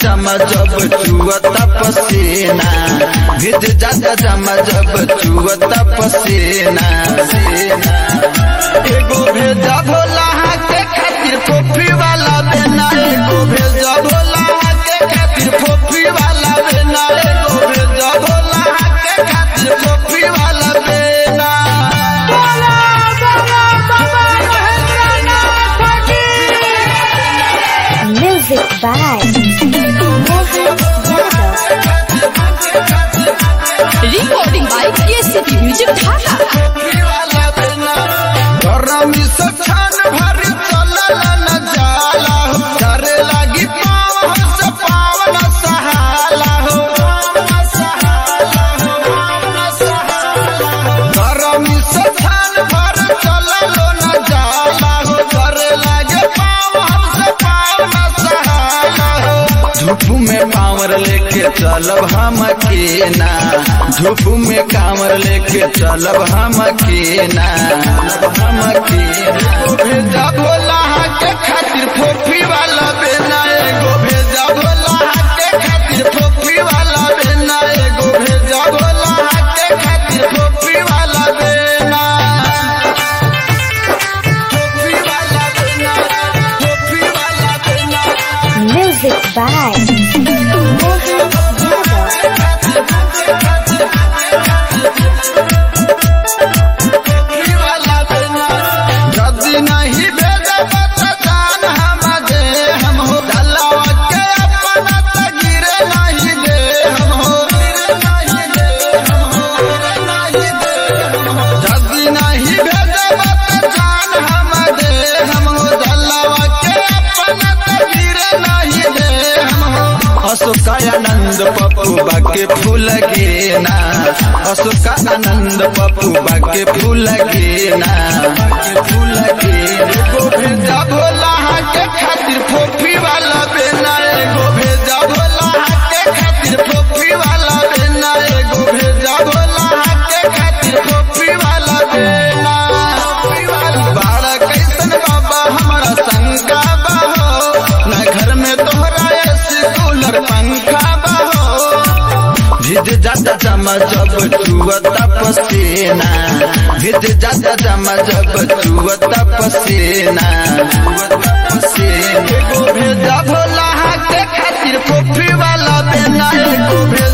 जमा जब चुअता पसीना, भीज जाता जमा जब चुअता पसीना। एगो भेजा भोला के खातिर फोफी वाला बेना, एगो भेजा भोला के खातिर फोफी वाला बेना, एगो भेजा भोला के खातिर फोफी वाला बेना। Music by Recording by KCP Music Dhaka। गरमी से छान भर चलला न जाला हो, डरे लागी पाव से पाव न सहाला हो। गरमी से छान भर चललो न जाला हो, डरे लागे पाव से पाव न सहाला हो। धूप में कांवर लेके चलब हम केना, धूप में कांवर लेके चलब हम केना, हम केना। एगो भेजा भोला के खातिर फोफी वाला बेना, एगो भेजा भोला के खातिर फोफी वाला बेना, एगो भेजा भोला के खातिर फोफी वाला बेना। फोफी वाला बेना, फोफी वाला बेना। Music by जदी नहीं भेजब त जान हम दे, हम हो दलावा के अपना त गिरे नहीं दे, हम हो जदी नहीं भेजब त जान हम दे, हम हो दलावा के अपना त गिरे नहीं दे, हम हो। अशोका आनंद पप्पू बाके फूल गेना, अशोका आनंद पप्पू बाके फूल गेना, फूल गेना। एगो भेजा भोला के खातिर फोफी वाला बेना, एगो भेजा भोला के खातिर फोफी वाला बेना, एगो भेजा भोला के खातिर फोफी वाला बेना। बाड़ा कैसन बाबा हमारा शंका बहो, न घर में तोहरा एसी कूलर पंखा बहो। भीज जाता जमा जब चुअता पसीना, भीज जाता जमा जब चुअता पसीना, पसीना। एगो भेजा भोला के खातिर फोफी वाला बेना, एगो भेजा